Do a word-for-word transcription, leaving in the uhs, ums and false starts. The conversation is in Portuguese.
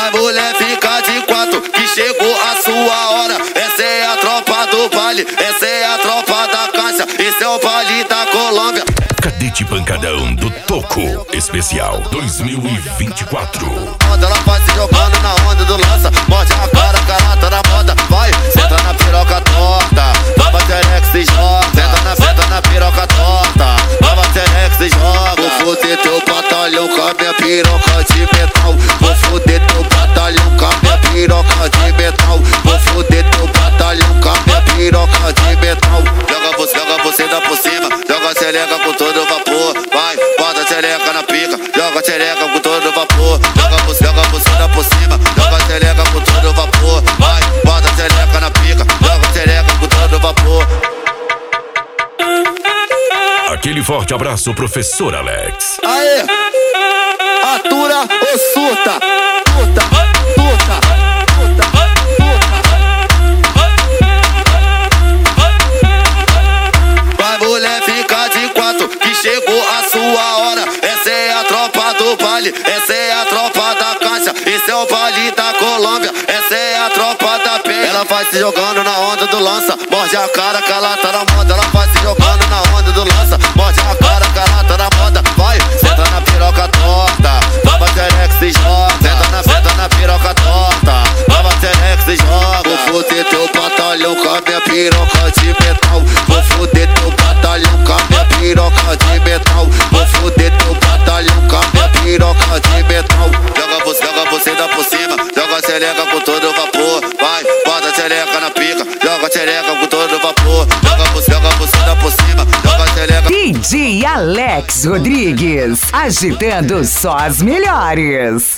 Vai mulher, fica de quatro, que chegou a sua hora. Essa é a tropa do baile, essa é a tropa da caixa, esse é o baile da Colômbia. Cadete Pancadão do Toco Especial dois mil e vinte e quatro. Ela vai se jogando na onda do lança, morde a cara, cara tá na moda. Vai, senta na piroca torta, nova Terex se joga. Senta na, senta na piroca torta, nova Terex se joga. Vou foder teu batalhão com a minha piroca de metal. Vou foder teu batalhão com a minha piroca de metal. Vou foder teu batalhão com a minha piroca de metal. Joga você, joga você dá por cima, joga a xereca com todo vapor. Vai, bota a xereca na pica, joga a xereca com todo vapor. Joga você, joga você dá por cima, joga a xereca com todo vapor. Vai, bota a xereca na pica, joga a xereca com todo vapor. Aquele forte abraço, professor Alex. Aê, atura ou surta, surta, surta, surta, surta. Vai mulher, fica de quatro, que chegou a sua hora. Essa é a tropa do baile, essa é a tropa da caixa, esse é o baile da Colômbia, essa é a tropa da penha. Ela vai se jogando na onda do lança, morde a cara que ela tá na moda. Ela vai se jogando na onda do lança, morde a cara que ela tá na moda. Vai, senta na piroca torta, nova Terex se joga. Senta na, senta na piroca torta, nova Terex se joga. Vou foder teu batalhão com a minha piroca de metal. Vou foder teu batalhão com a minha piroca de metal. Vou foder teu batalhão com a minha piroca de metal. Joga você, joga você dá por cima, joga a xereca com todo vapor. Vai, bota a xereca na pica, joga a xereca com todo vapor. Joga você, joga você dá por cima, joga a xereca. D J Alex Rodrigues, agitando só as melhores.